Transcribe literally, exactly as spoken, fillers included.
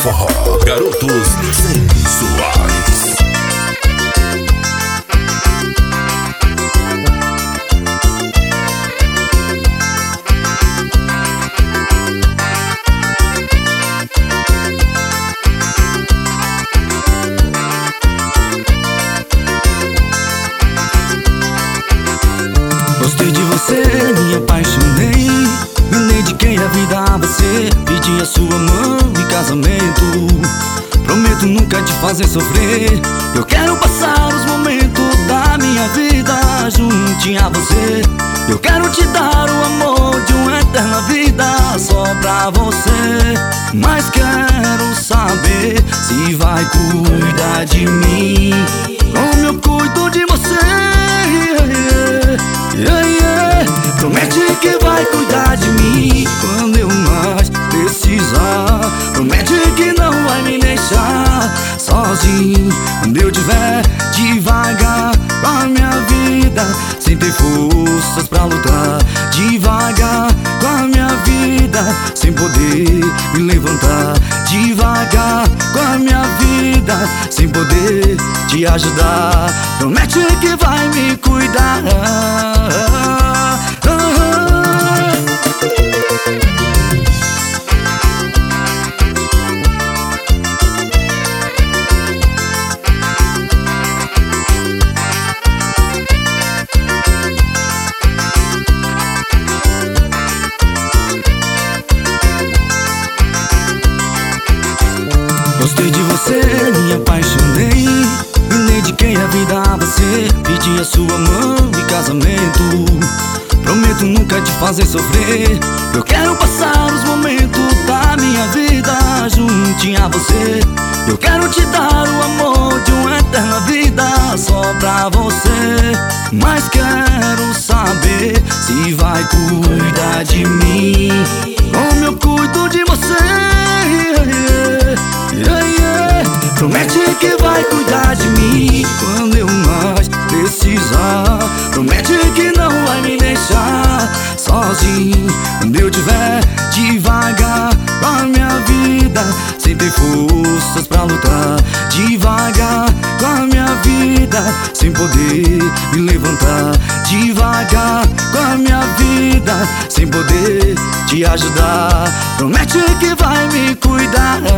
forró, garotos sensuais. Gostei de você, me apaixonei, me dediquei a vida a você, pedi a sua mão em casamento. Prometo nunca te fazer sofrer, eu quero passar os momentos da minha vida juntinho a você. Eu quero te dar o amor de uma eterna vida só pra você. Mas quero saber se vai cuidar de mim como eu cuido de você. Yeah, yeah. Promete que vai cuidar de mim quando eu mais precisar. Promete que não vai me deixar sozinho quando eu tiver devagar com a minha vida, sem ter forças pra lutar. Devagar com a minha vida, sem poder me levantar. Devagar com a minha vida, sem poder te ajudar. Promete que vai me cuidar. Gostei de você, me apaixonei, me dediquei a vida a você, pedi a sua mão em casamento. Prometo nunca te fazer sofrer, eu quero passar os momentos da minha vida juntinho a você. Eu quero te dar o amor de uma eterna vida só pra você. Mas quero saber se vai cuidar de mim como eu cuido de você. Yeah, yeah. Promete que vai cuidar de mim quando eu mais precisar. Promete que não vai me deixar sozinho quando eu tiver devagar com a minha vida, sem ter forças pra lutar. Devagar com a minha vida, sem poder me levantar. Devagar com a minha vida, sem poder te ajudar. Promete que vai me cuidar.